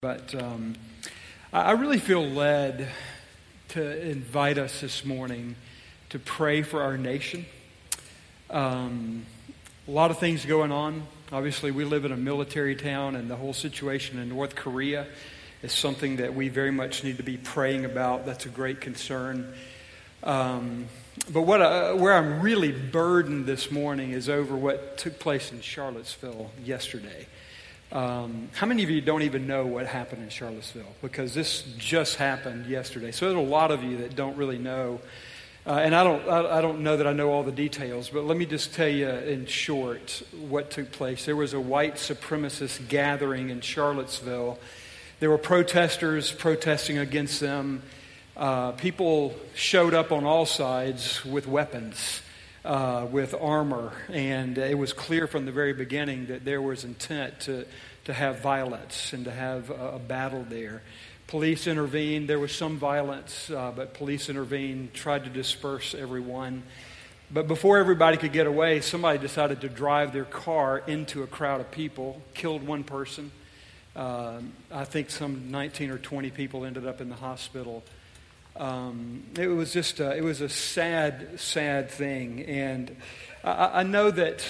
But I really feel led to invite us this morning to pray for our nation. A lot of things going on. Obviously, we live in a military town, and the whole situation in North Korea is something that we very much need to be praying about. That's a great concern. But where I'm really burdened this morning is over what took place in Charlottesville yesterday. How many of you don't even know what happened in Charlottesville? Because this just happened yesterday. So there's a lot of you that don't really know. And I don't know that I know all the details, but let me just tell you in short what took place. There was a white supremacist gathering in Charlottesville. There were protesters protesting against them. People showed up on all sides with weapons, with armor, and it was clear from the very beginning that there was intent to have violence and to have a battle there. Police intervened. There was some violence, but police intervened, tried to disperse everyone. But before everybody could get away, somebody decided to drive their car into a crowd of people, killed one person. I think some 19 or 20 people ended up in the hospital. It was a sad, sad thing. And I know that,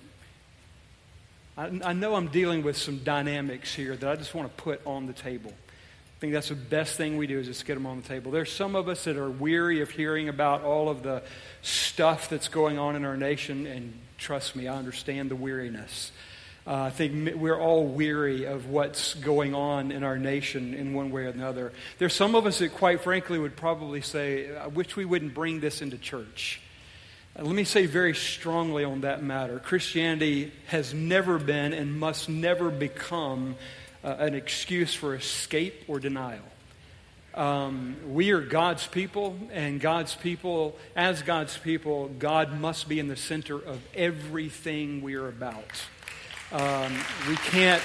I know I'm dealing with some dynamics here that I just want to put on the table. I think that's the best thing we do is just get them on the table. There's some of us that are weary of hearing about all of the stuff that's going on in our nation, and trust me, I understand the weariness. I think we're all weary of what's going on in our nation in one way or another. There's some of us that quite frankly would probably say, I wish we wouldn't bring this into church. Let me say very strongly on that matter. Christianity has never been and must never become an excuse for escape or denial. We are God's people, and as God's people, God must be in the center of everything we are about. We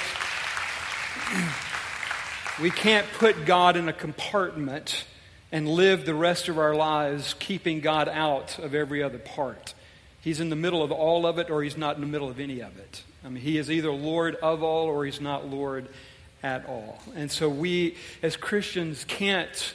can't put God in a compartment and live the rest of our lives keeping God out of every other part. He's in the middle of all of it, or He's not in the middle of any of it. I mean, He is either Lord of all, or He's not Lord at all. And so we, as Christians, can't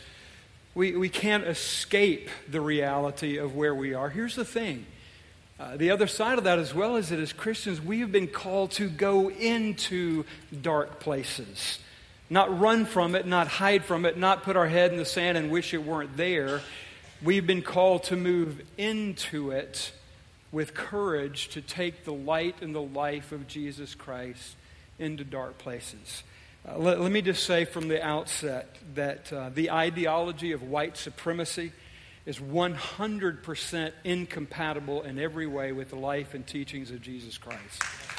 escape the reality of where we are. Here's the thing. The other side of that as well is that as Christians, we have been called to go into dark places. Not run from it, not hide from it, not put our head in the sand and wish it weren't there. We've been called to move into it with courage to take the light and the life of Jesus Christ into dark places. Let me just say from the outset that the ideology of white supremacy is 100% incompatible in every way with the life and teachings of Jesus Christ.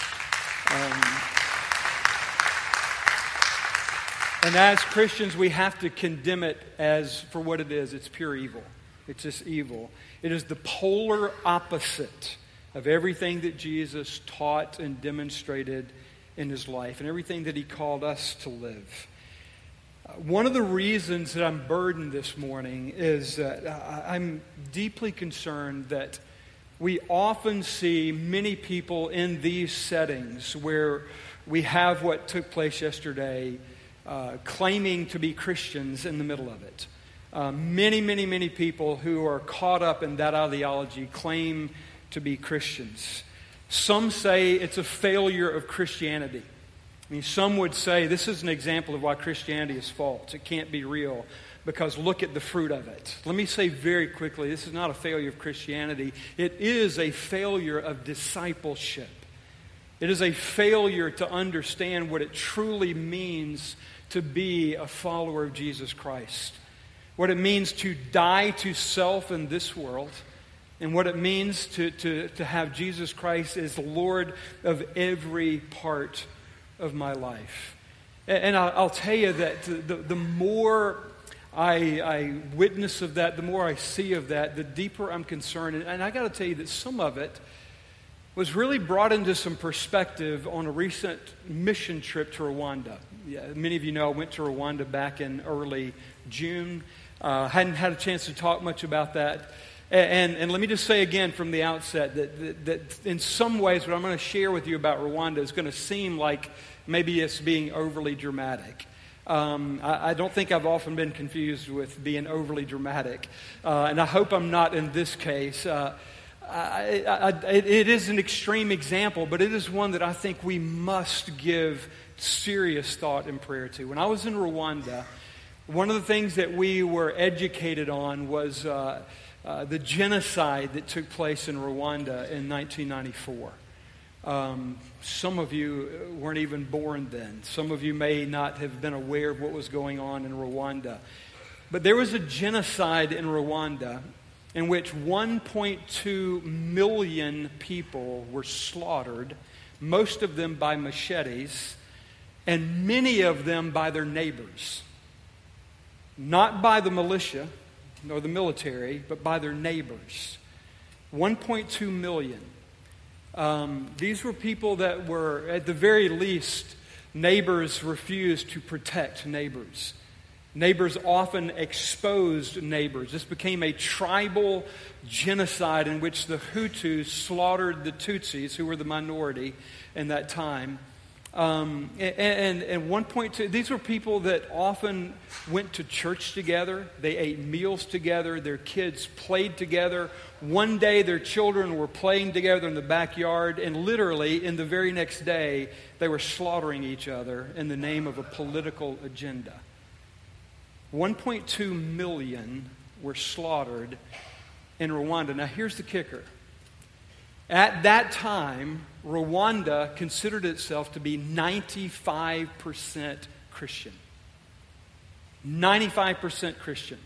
And as Christians, we have to condemn it as for what it is. It's pure evil. It's just evil. It is the polar opposite of everything that Jesus taught and demonstrated in His life and everything that He called us to live. One of the reasons that I'm burdened this morning is that I'm deeply concerned that we often see many people in these settings where we have what took place yesterday claiming to be Christians in the middle of it. Many people who are caught up in that ideology claim to be Christians. Some say it's a failure of Christianity. I mean, some would say this is an example of why Christianity is false. It can't be real because look at the fruit of it. Let me say very quickly, this is not a failure of Christianity. It is a failure of discipleship. It is a failure to understand what it truly means to be a follower of Jesus Christ. What it means to die to self in this world, and what it means to have Jesus Christ as the Lord of every part of my life. And I'll tell you that the more I witness of that, the more I see of that, the deeper I'm concerned. And I got to tell you that some of it was really brought into some perspective on a recent mission trip to Rwanda. Yeah, many of you know I went to Rwanda back in early June. Hadn't had a chance to talk much about that. And let me just say again from the outset that in some ways what I'm going to share with you about Rwanda is going to seem like maybe it's being overly dramatic. I don't think I've often been confused with being overly dramatic, and I hope I'm not in this case. It is an extreme example, but it is one that I think we must give serious thought and prayer to. When I was in Rwanda, one of the things that we were educated on was the genocide that took place in Rwanda in 1994. Some of you weren't even born then. Some of you may not have been aware of what was going on in Rwanda. But there was a genocide in Rwanda in which 1.2 million people were slaughtered, most of them by machetes, and many of them by their neighbors. Not by the militia nor the military, but by their neighbors. 1.2 million. These were people that were, at the very least, neighbors refused to protect neighbors. Neighbors often exposed neighbors. This became a tribal genocide in which the Hutus slaughtered the Tutsis, who were the minority in that time. And 1.2, these were people that often went to church together. They ate meals together. Their kids played together. One day their children were playing together in the backyard, and literally in the very next day they were slaughtering each other in the name of a political agenda. 1.2 million were slaughtered in Rwanda. Now here's the kicker. At that time, Rwanda considered itself to be 95% Christian. 95% Christian.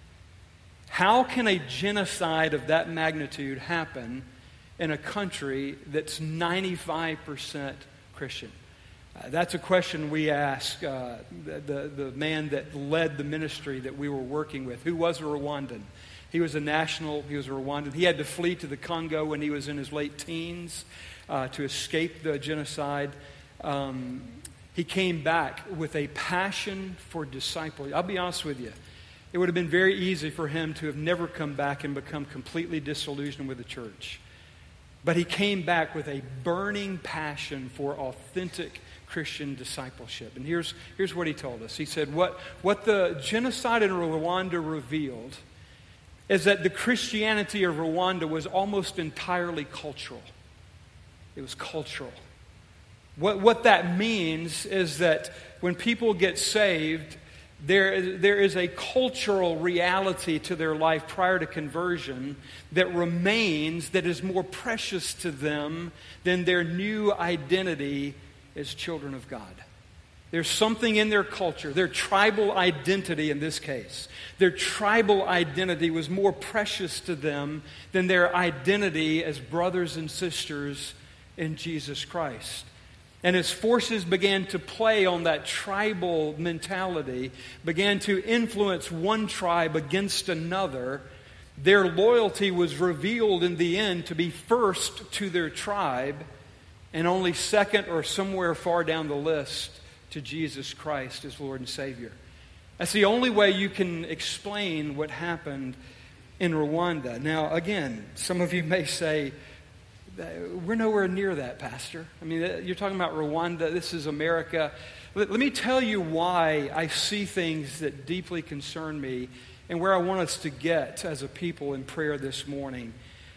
How can a genocide of that magnitude happen in a country that's 95% Christian? That's a question we ask the man that led the ministry that we were working with, who was a Rwandan. He was a national, he was a Rwandan. He had to flee to the Congo when he was in his late teens to escape the genocide. He came back with a passion for discipleship. I'll be honest with you. It would have been very easy for him to have never come back and become completely disillusioned with the church. But he came back with a burning passion for authentic Christian discipleship. And here's what he told us. He said, what the genocide in Rwanda revealed is that the Christianity of Rwanda was almost entirely cultural. It was cultural. What that means is that when people get saved, there is a cultural reality to their life prior to conversion that remains, that is more precious to them than their new identity as children of God. There's something in their culture, their tribal identity in this case. Their tribal identity was more precious to them than their identity as brothers and sisters in Jesus Christ. And as forces began to play on that tribal mentality, began to influence one tribe against another, their loyalty was revealed in the end to be first to their tribe and only second or somewhere far down the list to Jesus Christ as Lord and Savior. That's the only way you can explain what happened in Rwanda. Now, again, some of you may say, we're nowhere near that, Pastor. I mean, you're talking about Rwanda. This is America. Let me tell you why I see things that deeply concern me and where I want us to get as a people in prayer this morning.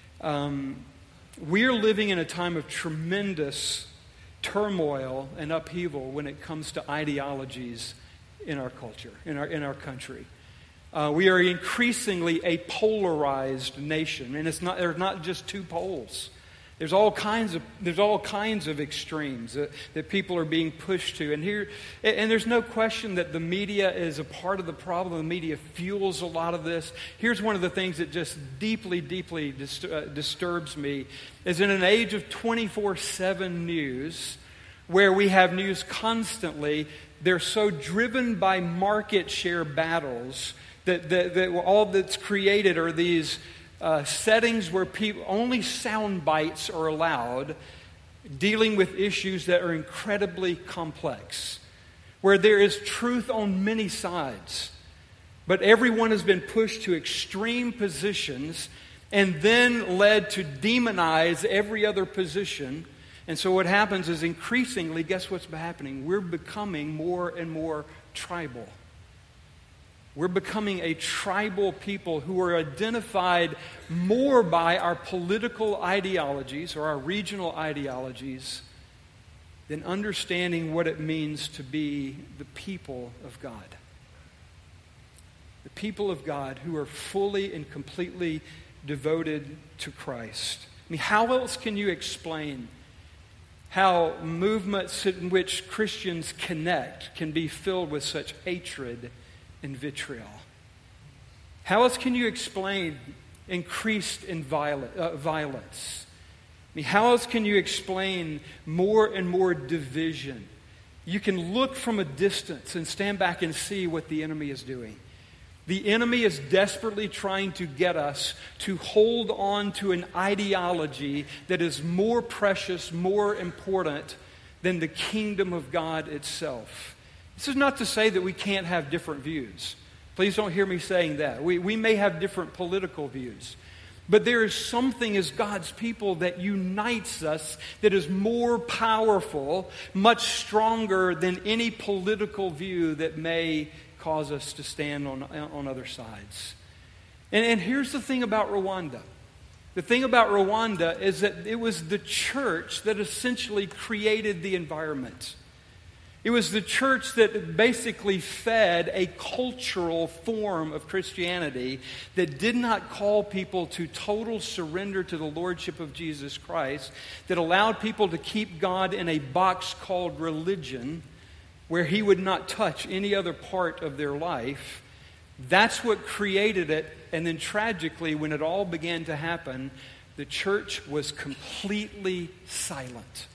We are living in a time of tremendous turmoil and upheaval when it comes to ideologies in our culture, in our country. We are increasingly a polarized nation, and there's not just two poles. There's all kinds of extremes that people are being pushed to, and there's no question that the media is a part of the problem. The media fuels a lot of this. Here's one of the things that just deeply disturbs me: is in an age of 24/7 news, where we have news constantly, they're so driven by market share battles that all that's created are these settings where only sound bites are allowed, dealing with issues that are incredibly complex, where there is truth on many sides, but everyone has been pushed to extreme positions and then led to demonize every other position. And so what happens is increasingly, guess what's happening? We're becoming more and more tribal. We're becoming a tribal people who are identified more by our political ideologies or our regional ideologies than understanding what it means to be the people of God. The people of God who are fully and completely devoted to Christ. I mean, how else can you explain how movements in which Christians connect can be filled with such hatred and vitriol? How else can you explain increased violence? I mean, how else can you explain more and more division? You can look from a distance and stand back and see what the enemy is doing. The enemy is desperately trying to get us to hold on to an ideology that is more precious, more important than the kingdom of God itself. This is not to say that we can't have different views. Please don't hear me saying that. We may have different political views. But there is something as God's people that unites us that is more powerful, much stronger than any political view that may cause us to stand on other sides. And here's the thing about Rwanda. The thing about Rwanda is that it was the church that essentially created the environment. It was the church that basically fed a cultural form of Christianity that did not call people to total surrender to the lordship of Jesus Christ, that allowed people to keep God in a box called religion, where He would not touch any other part of their life. That's what created it. And then tragically, when it all began to happen, the church was completely silent.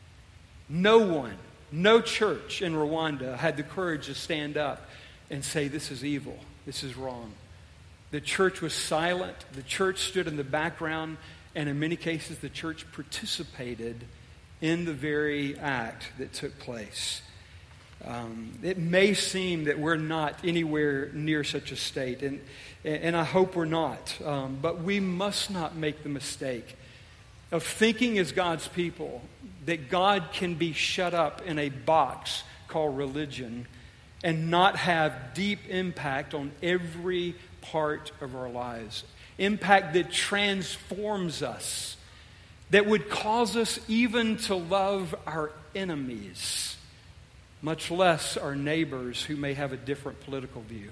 No church in Rwanda had the courage to stand up and say, this is evil, this is wrong. The church was silent. The church stood in the background. And in many cases, the church participated in the very act that took place. It may seem that we're not anywhere near such a state, and I hope we're not. But we must not make the mistake of thinking as God's people that God can be shut up in a box called religion and not have deep impact on every part of our lives. Impact that transforms us, that would cause us even to love our enemies, much less our neighbors who may have a different political view.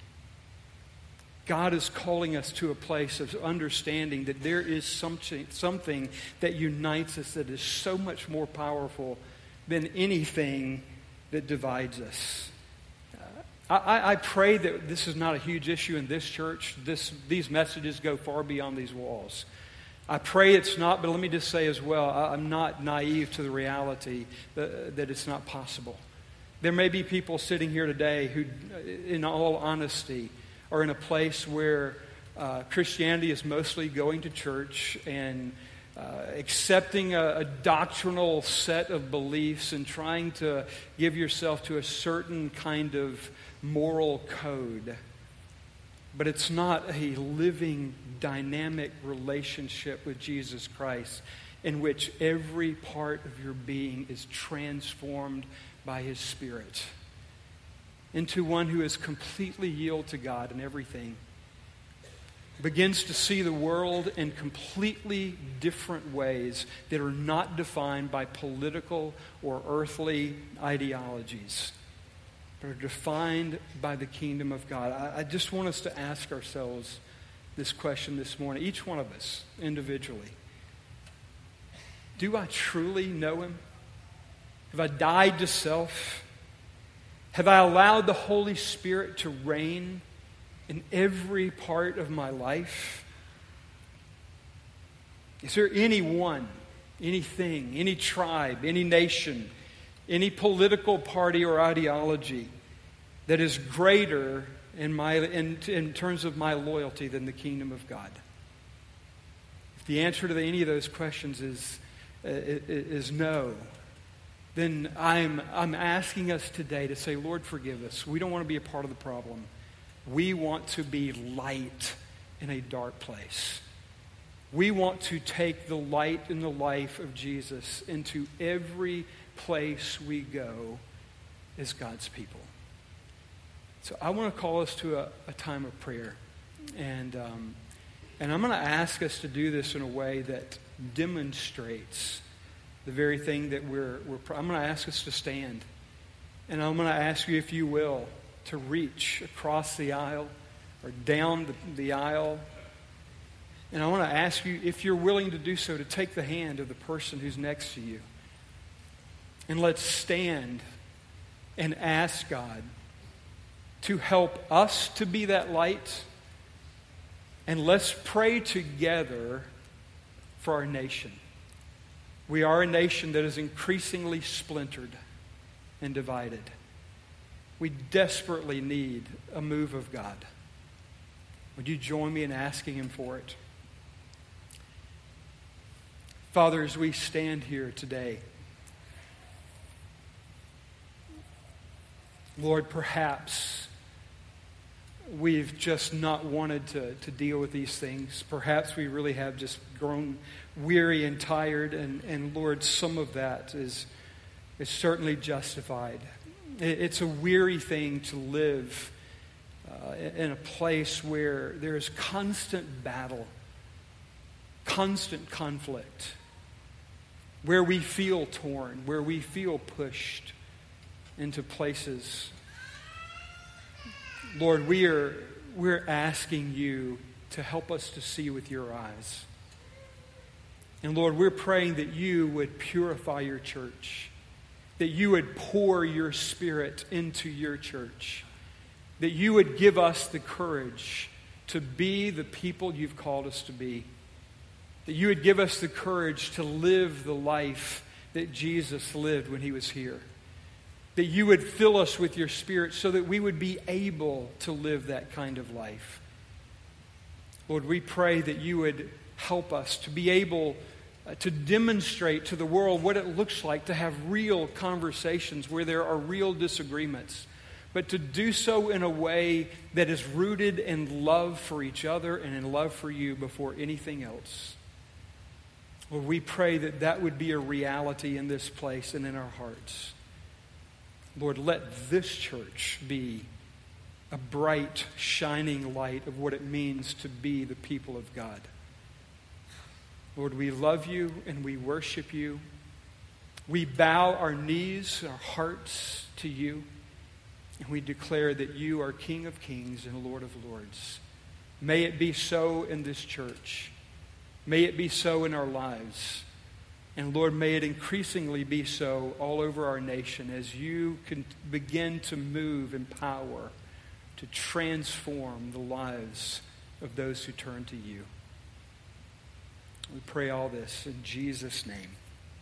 God is calling us to a place of understanding that there is something that unites us that is so much more powerful than anything that divides us. I pray that this is not a huge issue in this church. These messages go far beyond these walls. I pray it's not, but let me just say as well, I'm not naive to the reality that it's not possible. There may be people sitting here today who, in all honesty, are in a place where Christianity is mostly going to church and accepting a doctrinal set of beliefs and trying to give yourself to a certain kind of moral code. But it's not a living, dynamic relationship with Jesus Christ in which every part of your being is transformed by His Spirit into one who is completely yielded to God in everything, begins to see the world in completely different ways that are not defined by political or earthly ideologies, but are defined by the kingdom of God. I just want us to ask ourselves this question this morning, each one of us individually. Do I truly know Him? Have I died to self? Have I allowed the Holy Spirit to reign in every part of my life? Is there anyone, anything, any tribe, any nation, any political party or ideology that is greater in terms of my loyalty than the kingdom of God? If the answer to any of those questions is no, then I'm asking us today to say, Lord, forgive us. We don't want to be a part of the problem. We want to be light in a dark place. We want to take the light and the life of Jesus into every place we go as God's people. So I want to call us to a time of prayer. And I'm going to ask us to do this in a way that demonstrates the very thing that I'm going to ask us to stand. And I'm going to ask you, if you will, to reach across the aisle or down the aisle. And I want to ask you, if you're willing to do so, to take the hand of the person who's next to you. And let's stand and ask God to help us to be that light. And let's pray together for our nation. We are a nation that is increasingly splintered and divided. We desperately need a move of God. Would you join me in asking Him for it? Father, as we stand here today, Lord, perhaps we've just not wanted to deal with these things. Perhaps we really have just grown weary and tired, and Lord, some of that is certainly justified. It's a weary thing to live in a place where there is constant battle, constant conflict, where we feel torn, where we feel pushed into places. Lord, we're asking you to help us to see with your eyes. And Lord, we're praying that you would purify your church, that you would pour your Spirit into your church, that you would give us the courage to be the people you've called us to be, that you would give us the courage to live the life that Jesus lived when he was here, that you would fill us with your Spirit so that we would be able to live that kind of life. Lord, we pray that you would help us to be able to demonstrate to the world what it looks like to have real conversations where there are real disagreements, but to do so in a way that is rooted in love for each other and in love for you before anything else. Lord, we pray that that would be a reality in this place and in our hearts. Lord, let this church be a bright, shining light of what it means to be the people of God. Lord, we love you and we worship you. We bow our knees, our hearts to you, and we declare that you are King of kings and Lord of lords. May it be so in this church. May it be so in our lives. And Lord, may it increasingly be so all over our nation as you can begin to move in power to transform the lives of those who turn to you. We pray all this in Jesus' name.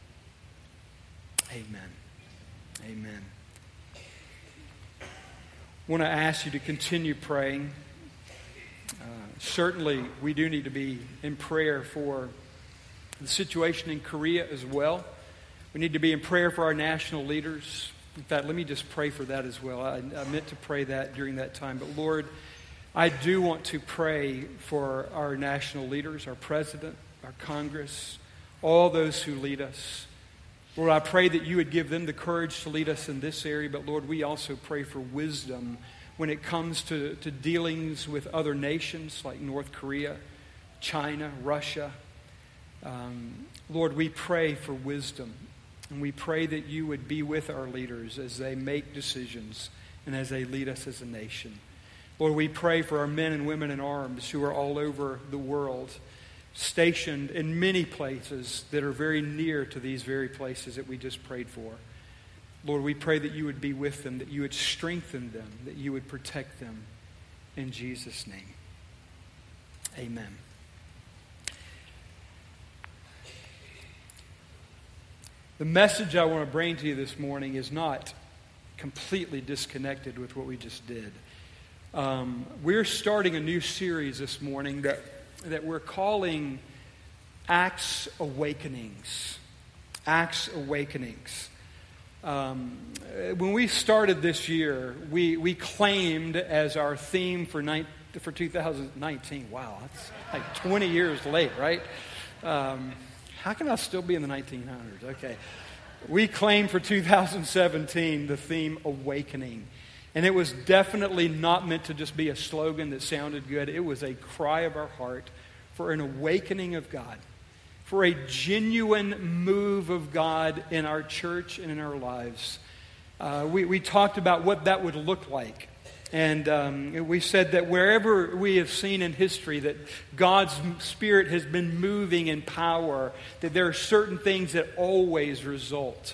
Amen. Amen. I want to ask you to continue praying. Certainly, we do need to be in prayer for the situation in Korea as well. We need to be in prayer for our national leaders. In fact, let me just pray for that as well. I meant to pray that during that time. But Lord, I do want to pray for our national leaders, our president, our Congress, all those who lead us. Lord, I pray that you would give them the courage to lead us in this area. But Lord, we also pray for wisdom when it comes to dealings with other nations like North Korea, China, Russia. Lord, we pray for wisdom. And we pray that you would be with our leaders as they make decisions and as they lead us as a nation. Lord, we pray for our men and women in arms who are all over the world, stationed in many places that are very near to these very places that we just prayed for. Lord, we pray that you would be with them, that you would strengthen them, that you would protect them. In Jesus' name, amen. The message I want to bring to you this morning is not completely disconnected with what we just did. We're starting a new series this morning that we're calling Acts Awakenings. Acts Awakenings. When we started this year, we claimed as our theme for 2019, wow, that's like 20 years late, right? How can I still be in the 1900s? Okay. We claimed for 2017 the theme Awakening. And it was definitely not meant to just be a slogan that sounded good. It was a cry of our heart for an awakening of God, for a genuine move of God in our church and in our lives. We talked about what that would look like. And we said that wherever we have seen in history that God's Spirit has been moving in power, that there are certain things that always result.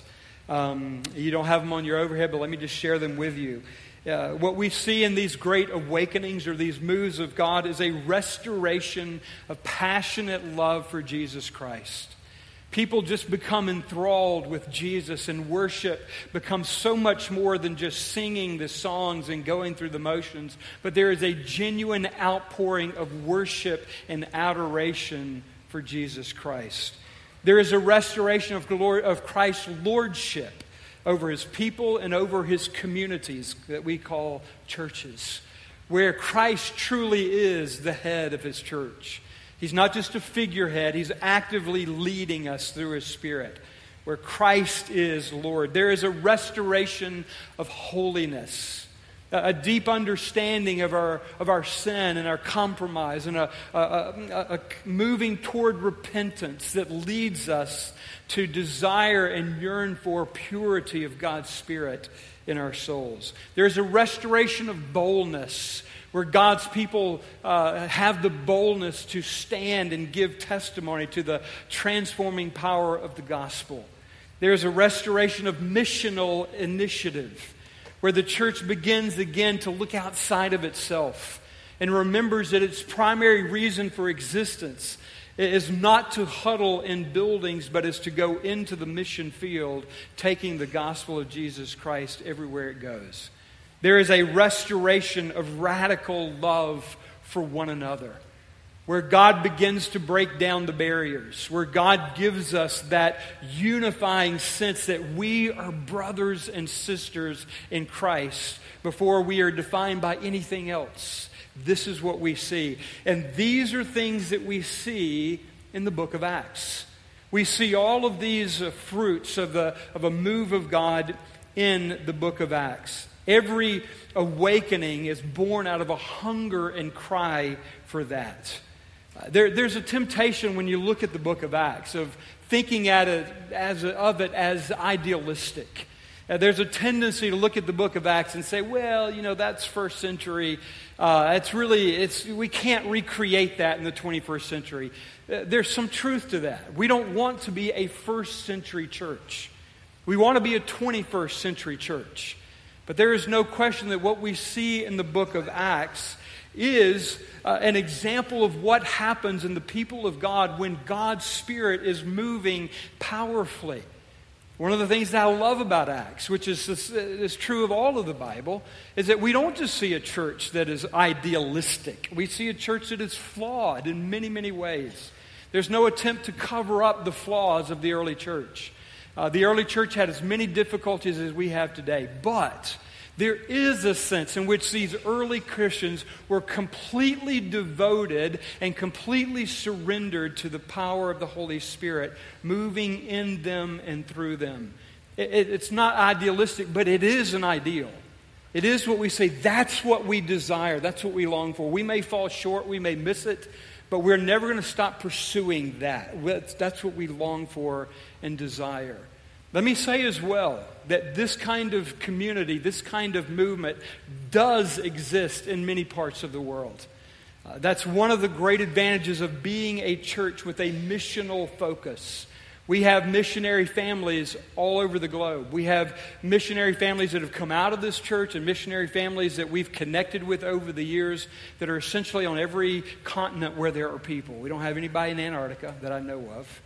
You don't have them on your overhead, but let me just share them with you. What we see in these great awakenings or these moves of God is a restoration of passionate love for Jesus Christ. People just become enthralled with Jesus, and worship becomes so much more than just singing the songs and going through the motions, but there is a genuine outpouring of worship and adoration for Jesus Christ. There is a restoration of Christ's lordship over His people and over His communities that we call churches, where Christ truly is the head of His church. He's not just a figurehead. He's actively leading us through His Spirit, where Christ is Lord. There is a restoration of holiness, a deep understanding of our sin and our compromise, and a moving toward repentance that leads us to desire and yearn for purity of God's Spirit in our souls. There's a restoration of boldness, where God's people have the boldness to stand and give testimony to the transforming power of the gospel. There's a restoration of missional initiative, where the church begins again to look outside of itself and remembers that its primary reason for existence is not to huddle in buildings, but is to go into the mission field, taking the gospel of Jesus Christ everywhere it goes. There is a restoration of radical love for one another, where God begins to break down the barriers, where God gives us that unifying sense that we are brothers and sisters in Christ before we are defined by anything else. This is what we see. And these are things that we see in the book of Acts. We see all of these fruits of a move of God in the book of Acts. Every awakening is born out of a hunger and cry for that. There's a temptation when you look at the book of Acts of thinking of it as idealistic. There's a tendency to look at the book of Acts and say, well, that's first century. We can't recreate that in the 21st century. There's some truth to that. We don't want to be a first century church. We want to be a 21st century church. But there is no question that what we see in the book of Acts is an example of what happens in the people of God when God's Spirit is moving powerfully. One of the things that I love about Acts, which is true of all of the Bible, is that we don't just see a church that is idealistic. We see a church that is flawed in many, many ways. There's no attempt to cover up the flaws of the early church. The early church had as many difficulties as we have today, but there is a sense in which these early Christians were completely devoted and completely surrendered to the power of the Holy Spirit moving in them and through them. It's not idealistic, but it is an ideal. It is what we say, that's what we desire, that's what we long for. We may fall short, we may miss it, but we're never going to stop pursuing that. That's what we long for and desire. Let me say as well that this kind of community, this kind of movement does exist in many parts of the world. That's one of the great advantages of being a church with a missional focus. We have missionary families all over the globe. We have missionary families that have come out of this church and missionary families that we've connected with over the years that are essentially on every continent where there are people. We don't have anybody in Antarctica that I know of.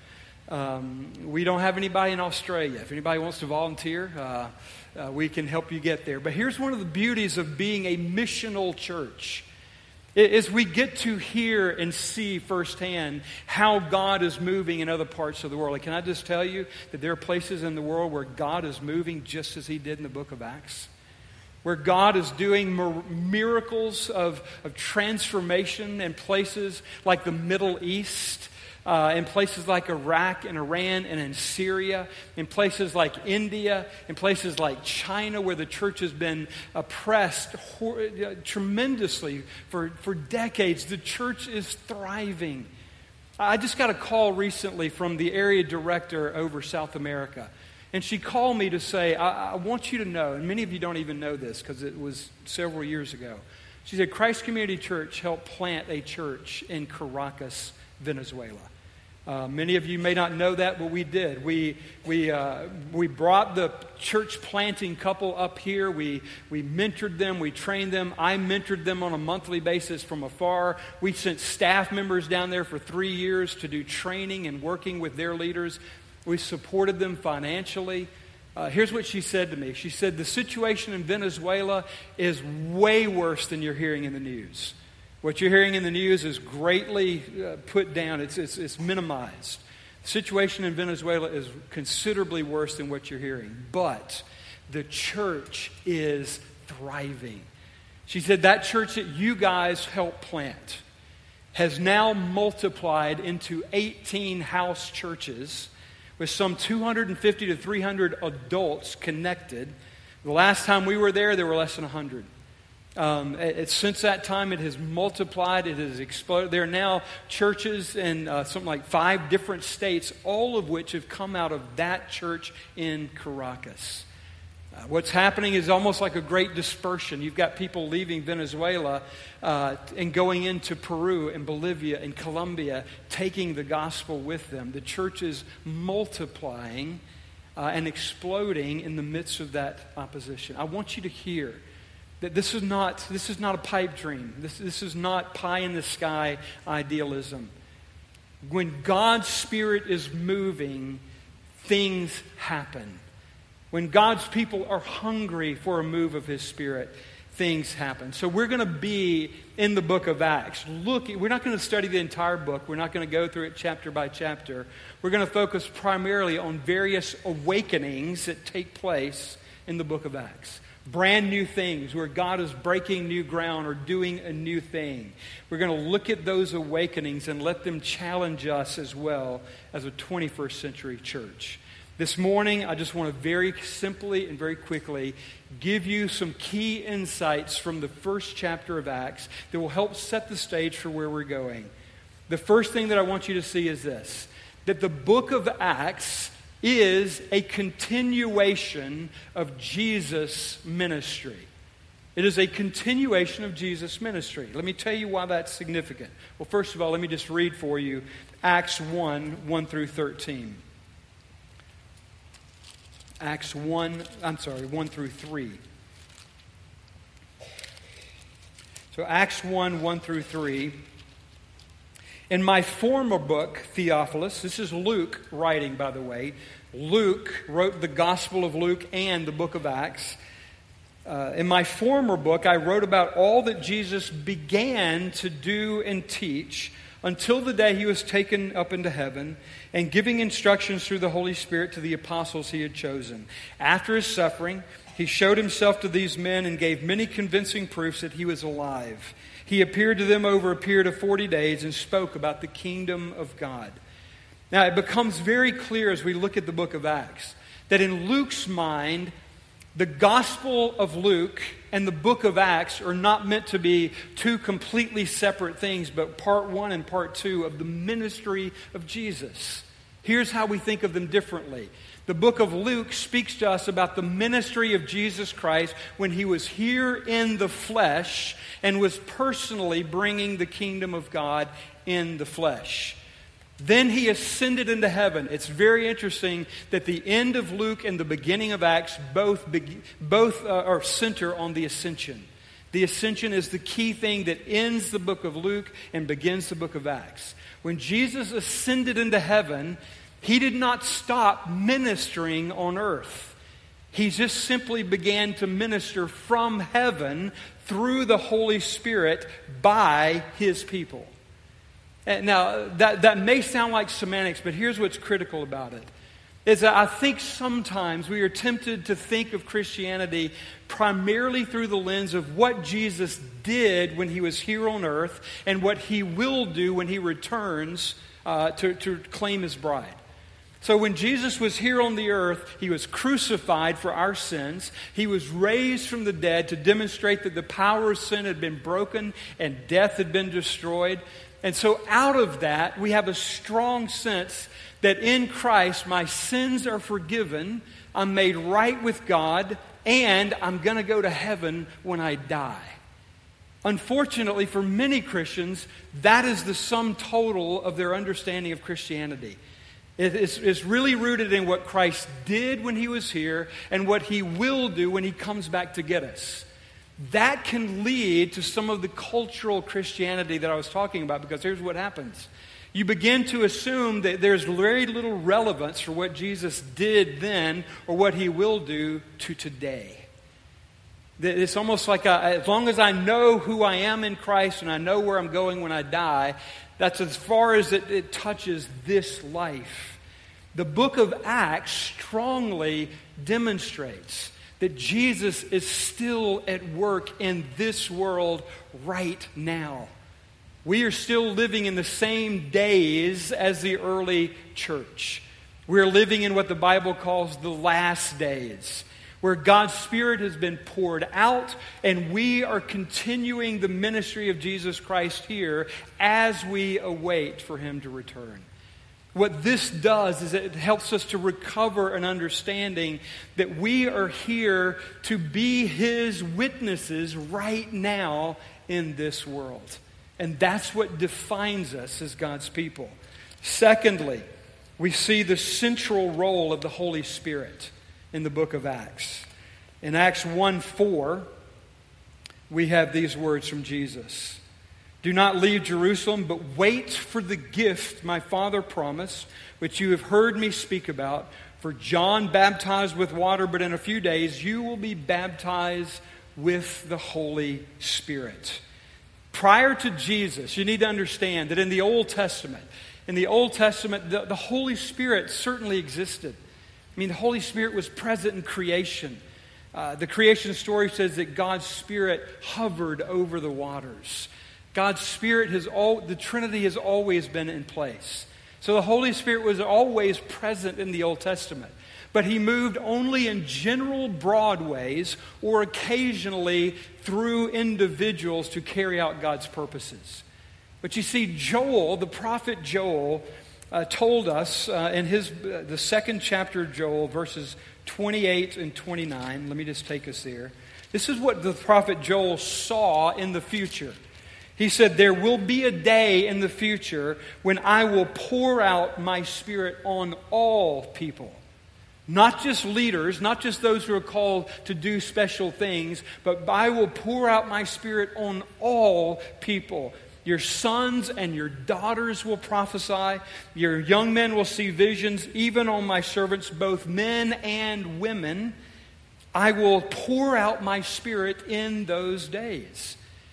We don't have anybody in Australia. If anybody wants to volunteer, we can help you get there. But here's one of the beauties of being a missional church. Is we get to hear and see firsthand how God is moving in other parts of the world. And can I just tell you that there are places in the world where God is moving just as He did in the book of Acts? Where God is doing miracles of transformation in places like the Middle East, in places like Iraq and Iran and in Syria, in places like India, in places like China, where the church has been oppressed tremendously for decades. The church is thriving. I just got a call recently from the area director over South America. And she called me to say, I want you to know, and many of you don't even know this because it was several years ago. She said, Christ Community Church helped plant a church in Caracas, Venezuela. Many of you may not know that, but we did. We brought the church planting couple up here. We mentored them. We trained them. I mentored them on a monthly basis from afar. We sent staff members down there for 3 years to do training and working with their leaders. We supported them financially. Here's what she said to me. She said, the situation in Venezuela is way worse than you're hearing in the news. What you're hearing in the news is greatly put down. It's minimized. The situation in Venezuela is considerably worse than what you're hearing. But the church is thriving. She said that church that you guys helped plant has now multiplied into 18 house churches with some 250 to 300 adults connected. The last time we were there were less than 100. Since that time, it has multiplied. It has exploded. There are now churches in something like 5 different states, all of which have come out of that church in Caracas. What's happening is almost like a great dispersion. You've got people leaving Venezuela and going into Peru and Bolivia and Colombia, taking the gospel with them. The church is multiplying and exploding in the midst of that opposition. I want you to hear that this is not a pipe dream. This is not pie in the sky idealism. When God's Spirit is moving, things happen. When God's people are hungry for a move of His Spirit, things happen. So we're going to be in the book of Acts. We're not going to study the entire book. We're not going to go through it chapter by chapter. We're going to focus primarily on various awakenings that take place in the book of Acts. Brand new things where God is breaking new ground or doing a new thing. We're going to look at those awakenings and let them challenge us as well as a 21st century church. This morning, I just want to very simply and very quickly give you some key insights from the first chapter of Acts that will help set the stage for where we're going. The first thing that I want you to see is this, that the book of Acts is a continuation of Jesus' ministry. It is a continuation of Jesus' ministry. Let me tell you why that's significant. Well, first of all, let me just read for you Acts 1 through 13. Acts 1 through 3. So Acts 1 through 3. In my former book, Theophilus, this is Luke writing, by the way. Luke wrote the Gospel of Luke and the book of Acts. In my former book, I wrote about all that Jesus began to do and teach until the day He was taken up into heaven, and giving instructions through the Holy Spirit to the apostles He had chosen. After His suffering, He showed Himself to these men and gave many convincing proofs that He was alive. He appeared to them over a period of 40 days and spoke about the kingdom of God. Now, it becomes very clear as we look at the book of Acts that in Luke's mind, the Gospel of Luke and the book of Acts are not meant to be two completely separate things, but part 1 and part 2 of the ministry of Jesus. Here's how we think of them differently. The book of Luke speaks to us about the ministry of Jesus Christ when He was here in the flesh and was personally bringing the kingdom of God in the flesh. Then He ascended into heaven. It's very interesting that the end of Luke and the beginning of Acts both are center on the ascension. The ascension is the key thing that ends the book of Luke and begins the book of Acts. When Jesus ascended into heaven, He did not stop ministering on earth. He just simply began to minister from heaven through the Holy Spirit by His people. Now, that may sound like semantics, but here's what's critical about it. is that I think sometimes we are tempted to think of Christianity primarily through the lens of what Jesus did when he was here on earth and what he will do when he returns to claim his bride. So when Jesus was here on the earth, he was crucified for our sins. He was raised from the dead to demonstrate that the power of sin had been broken and death had been destroyed. And so out of that, we have a strong sense that in Christ, my sins are forgiven, I'm made right with God, and I'm going to go to heaven when I die. Unfortunately, for many Christians, that is the sum total of their understanding of Christianity. It's really rooted in what Christ did when he was here and what he will do when he comes back to get us. That can lead to some of the cultural Christianity that I was talking about, because here's what happens. You begin to assume that there's very little relevance for what Jesus did then or what he will do to today. It's almost like as long as I know who I am in Christ and I know where I'm going when I die, that's as far as it touches this life. The book of Acts strongly demonstrates that Jesus is still at work in this world right now. We are still living in the same days as the early church. We're living in what the Bible calls the last days, where God's Spirit has been poured out, and we are continuing the ministry of Jesus Christ here as we await for him to return. What this does is it helps us to recover an understanding that we are here to be his witnesses right now in this world. And that's what defines us as God's people. Secondly, we see the central role of the Holy Spirit in the book of Acts. In Acts 1:4, we have these words from Jesus. Do not leave Jerusalem, but wait for the gift my Father promised, which you have heard me speak about. For John baptized with water, but in a few days you will be baptized with the Holy Spirit. Prior to Jesus, you need to understand that in the Old Testament, the Holy Spirit certainly existed. I mean, the Holy Spirit was present in creation. The creation story says that God's Spirit hovered over the waters. God's Spirit the Trinity has always been in place. So the Holy Spirit was always present in the Old Testament. But he moved only in general broad ways or occasionally through individuals to carry out God's purposes. But you see, Joel, the prophet Joel, told us in the second chapter of Joel, verses 28 and 29. Let me just take us there. This is what the prophet Joel saw in the future. He said, there will be a day in the future when I will pour out my Spirit on all people. Not just leaders, not just those who are called to do special things, but I will pour out my Spirit on all people. Your sons and your daughters will prophesy. Your young men will see visions, even on my servants, both men and women. I will pour out my Spirit in those days.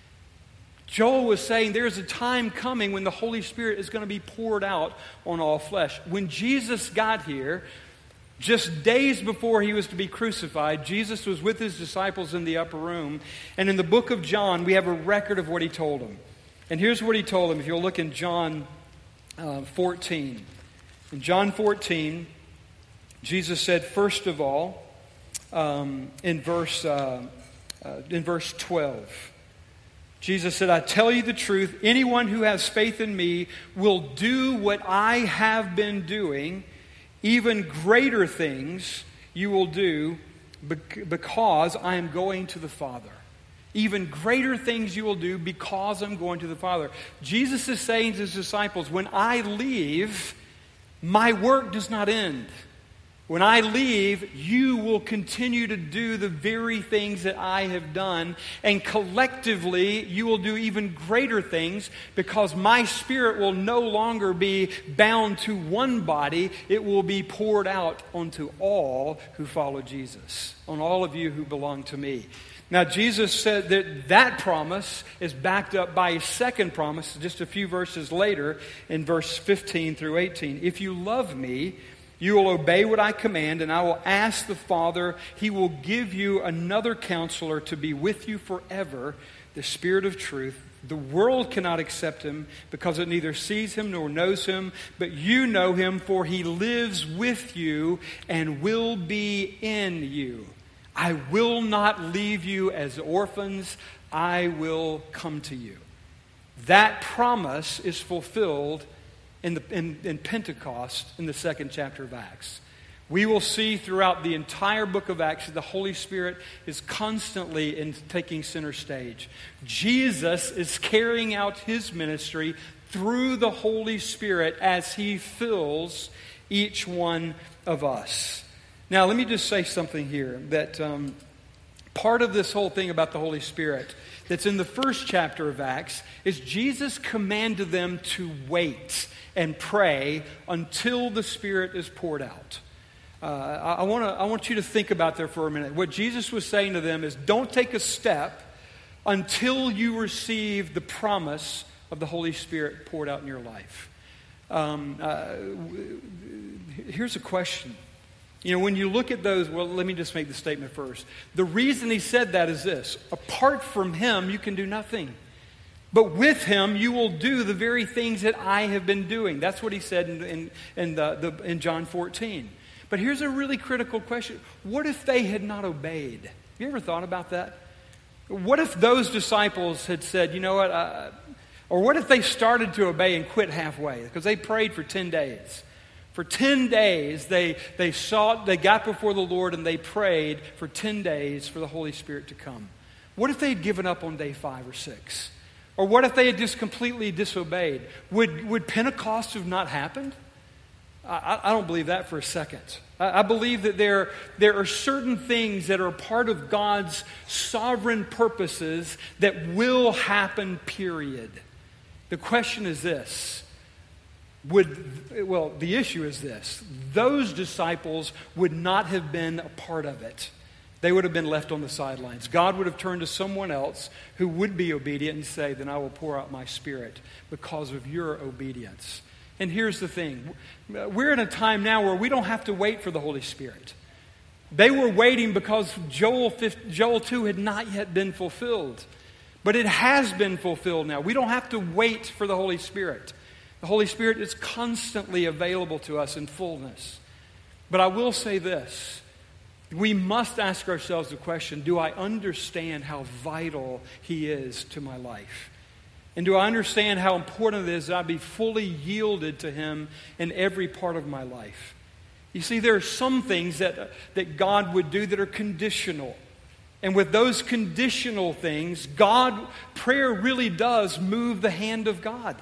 Joel was saying there's a time coming when the Holy Spirit is going to be poured out on all flesh. When Jesus got here, just days before he was to be crucified, Jesus was with his disciples in the upper room. And in the book of John, we have a record of what he told them. And here's what he told them. If you'll look in John 14. In John 14, Jesus said, first of all, in verse 12, Jesus said, I tell you the truth, anyone who has faith in me will do what I have been doing. Even greater things you will do because I am going to the Father. Even greater things you will do because I'm going to the Father. Jesus is saying to his disciples, when I leave, my work does not end. When I leave, you will continue to do the very things that I have done. And collectively, you will do even greater things because my Spirit will no longer be bound to one body. It will be poured out onto all who follow Jesus, on all of you who belong to me. Now, Jesus said that promise is backed up by a second promise just a few verses later in verse 15 through 18. If you love me, You will obey what I command, and I will ask the Father. He will give you another counselor to be with you forever, the Spirit of truth. The world cannot accept him because it neither sees him nor knows him, but you know him, for he lives with you and will be in you. I will not leave you as orphans. I will come to you. That promise is fulfilled in Pentecost in the second chapter of Acts. We will see throughout the entire book of Acts that the Holy Spirit is constantly taking center stage. Jesus is carrying out his ministry through the Holy Spirit as he fills each one of us. Now, let me just say something here, that part of this whole thing about the Holy Spirit that's in the first chapter of Acts is Jesus commanded them to wait and pray until the Spirit is poured out. I want you to think about that for a minute. What Jesus was saying to them is, don't take a step until you receive the promise of the Holy Spirit poured out in your life. Here's a question. When you look at those, well, let me just make the statement first. The reason he said that is this: apart from him, you can do nothing. But with him, you will do the very things that I have been doing. That's what he said in John 14. But here's a really critical question. What if they had not obeyed? Have you ever thought about that? What if those disciples had said, you know what, or what if they started to obey and quit halfway? Because they prayed for 10 days. For 10 days, they got before the Lord and they prayed for 10 days for the Holy Spirit to come. What if they had given up on day 5 or 6? Or what if they had just completely disobeyed? Would Pentecost have not happened? I don't believe that for a second. I believe that there are certain things that are part of God's sovereign purposes that will happen, period. The question is this. The issue is this. Those disciples would not have been a part of it. They would have been left on the sidelines. God would have turned to someone else who would be obedient and say, then I will pour out my Spirit because of your obedience. And here's the thing. We're in a time now where we don't have to wait for the Holy Spirit. They were waiting because Joel 2 had not yet been fulfilled. But it has been fulfilled now. We don't have to wait for the Holy Spirit. The Holy Spirit is constantly available to us in fullness. But I will say this. We must ask ourselves the question, do I understand how vital He is to my life? And do I understand how important it is that I be fully yielded to Him in every part of my life? You see, there are some things that God would do that are conditional. And with those conditional things, prayer really does move the hand of God.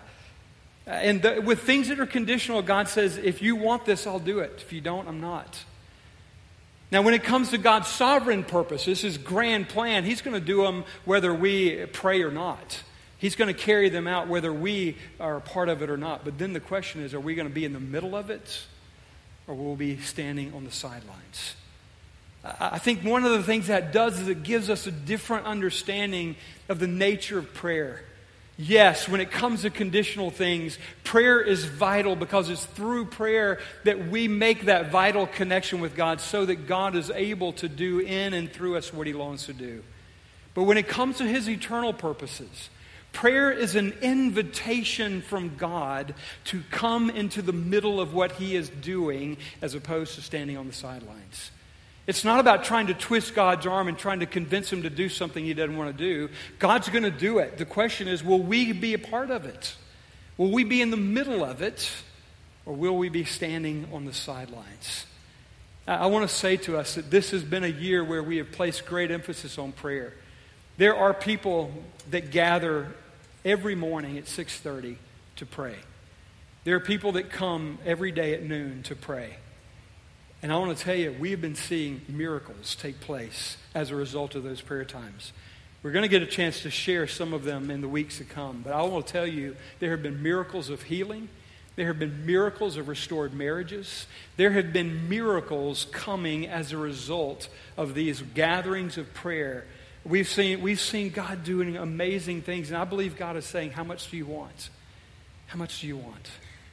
And with things that are conditional, God says, if you want this, I'll do it. If you don't, I'm not. Now, when it comes to God's sovereign purposes, His grand plan, He's going to do them whether we pray or not. He's going to carry them out whether we are a part of it or not. But then the question is, are we going to be in the middle of it, or will we be standing on the sidelines? I think one of the things that does is it gives us a different understanding of the nature of prayer. Yes, when it comes to conditional things, prayer is vital because it's through prayer that we make that vital connection with God so that God is able to do in and through us what He longs to do. But when it comes to His eternal purposes, prayer is an invitation from God to come into the middle of what He is doing as opposed to standing on the sidelines. It's not about trying to twist God's arm and trying to convince Him to do something He doesn't want to do. God's going to do it. The question is, will we be a part of it? Will we be in the middle of it? Or will we be standing on the sidelines? I want to say to us that this has been a year where we have placed great emphasis on prayer. There are people that gather every morning at 6:30 to pray. There are people that come every day at noon to pray. And I want to tell you, we have been seeing miracles take place as a result of those prayer times. We're going to get a chance to share some of them in the weeks to come. But I want to tell you, there have been miracles of healing. There have been miracles of restored marriages. There have been miracles coming as a result of these gatherings of prayer. We've seen God doing amazing things. And I believe God is saying, how much do you want? How much do you want?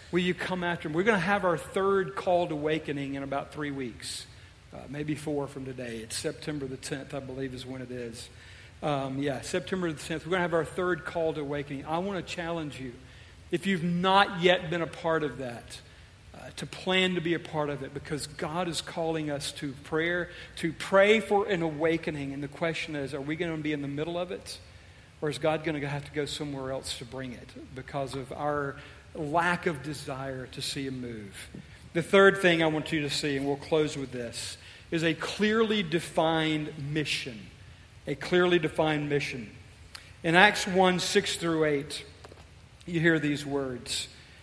will you come after him? We're going to have our third called awakening in about 3 weeks, maybe 4 from today. It's September the 10th, I believe is when it is. September the 10th. We're going to have our third call to awakening. I want to challenge you, if you've not yet been a part of that, to plan to be a part of it, because God is calling us to prayer, to pray for an awakening. And the question is, are we going to be in the middle of it? Or is God going to have to go somewhere else to bring it because of our lack of desire to see a move? The third thing I want you to see, and we'll close with this, is a clearly defined mission. A clearly defined mission. In Acts 1, 6 through 8, you hear these words.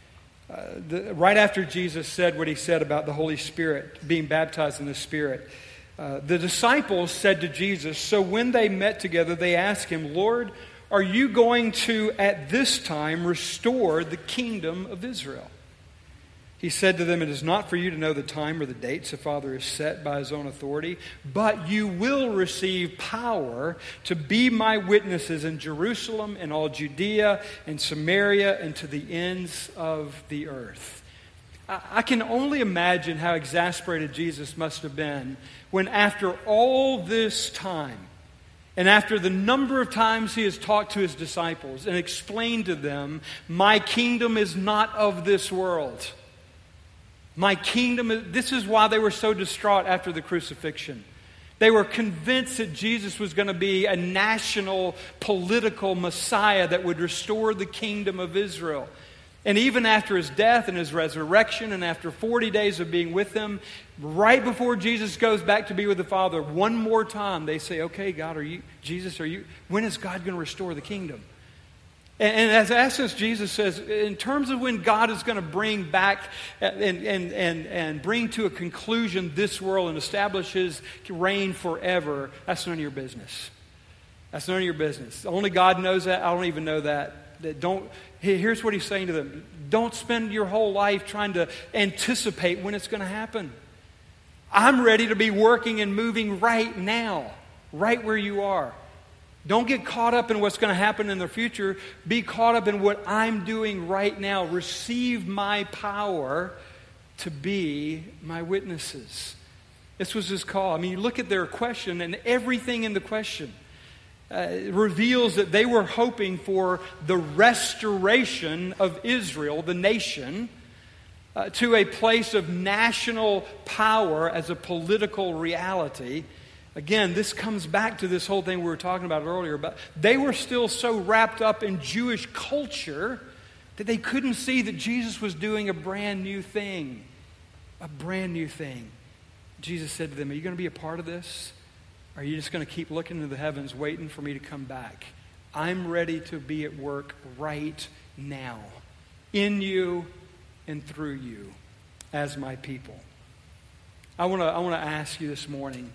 Right after Jesus said what he said about the Holy Spirit, being baptized in the Spirit, the disciples said to Jesus, so when they met together, they asked him, Lord, are you going to, at this time, restore the kingdom of Israel? He said to them, it is not for you to know the time or the dates the Father has set by his own authority, but you will receive power to be my witnesses in Jerusalem and all Judea and Samaria and to the ends of the earth. I can only imagine how exasperated Jesus must have been when, after all this time, and after the number of times he has talked to his disciples and explained to them, my kingdom is not of this world. My kingdom, this is why they were so distraught after the crucifixion. They were convinced that Jesus was going to be a national political Messiah that would restore the kingdom of Israel. And even after his death and his resurrection and after 40 days of being with him, right before Jesus goes back to be with the Father, one more time they say, okay, God, when is God going to restore the kingdom? And as essence, Jesus says, in terms of when God is going to bring back and bring to a conclusion this world and establish his reign forever, that's none of your business. That's none of your business. Only God knows that. I don't even know that. Here's what he's saying to them. Don't spend your whole life trying to anticipate when it's going to happen. I'm ready to be working and moving right now, right where you are. Don't get caught up in what's going to happen in the future. Be caught up in what I'm doing right now. Receive my power to be my witnesses. This was his call. I mean, you look at their question, and everything in the question reveals that they were hoping for the restoration of Israel, the nation, to a place of national power as a political reality. Again, this comes back to this whole thing we were talking about earlier, but they were still so wrapped up in Jewish culture that they couldn't see that Jesus was doing a brand new thing. A brand new thing. Jesus said to them, are you going to be a part of this? Or are you just going to keep looking into the heavens, waiting for me to come back? I'm ready to be at work right now, in you and through you, as my people. I want to ask you this morning,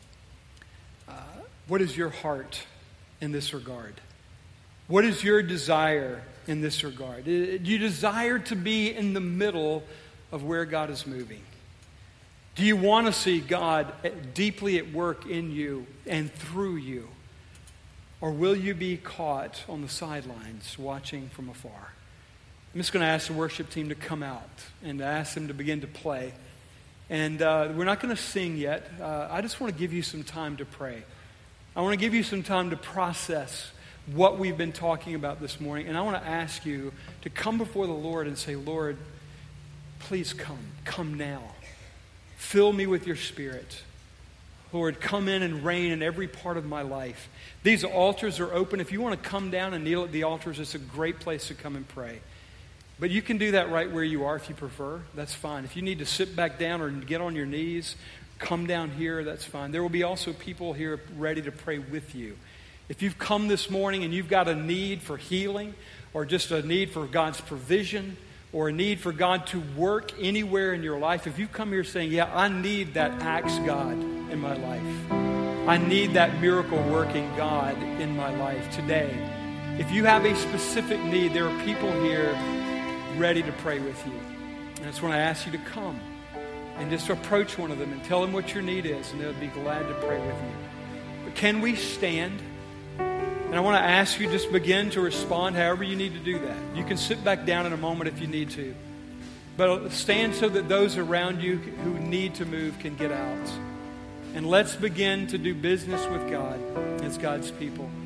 what is your heart in this regard? What is your desire in this regard? Do you desire to be in the middle of where God is moving? Do you want to see God deeply at work in you and through you? Or will you be caught on the sidelines watching from afar? I'm just going to ask the worship team to come out and ask them to begin to play. And we're not going to sing yet. I just want to give you some time to pray. I want to give you some time to process what we've been talking about this morning. And I want to ask you to come before the Lord and say, Lord, please come. Come now. Fill me with your Spirit. Lord, come in and reign in every part of my life. These altars are open. If you want to come down and kneel at the altars, it's a great place to come and pray. But you can do that right where you are if you prefer. That's fine. If you need to sit back down or get on your knees, come down here, that's fine. There will be also people here ready to pray with you. If you've come this morning and you've got a need for healing or just a need for God's provision or a need for God to work anywhere in your life, if you come here saying, yeah, I need that axe God in my life. I need that miracle working God in my life today. If you have a specific need, there are people here ready to pray with you. And that's when I ask you to come and just approach one of them and tell them what your need is, and they'll be glad to pray with you. But can we stand? And I want to ask you just begin to respond however you need to do that. You can sit back down in a moment if you need to. but stand so that those around you who need to move can get out. And let's begin to do business with God as God's people.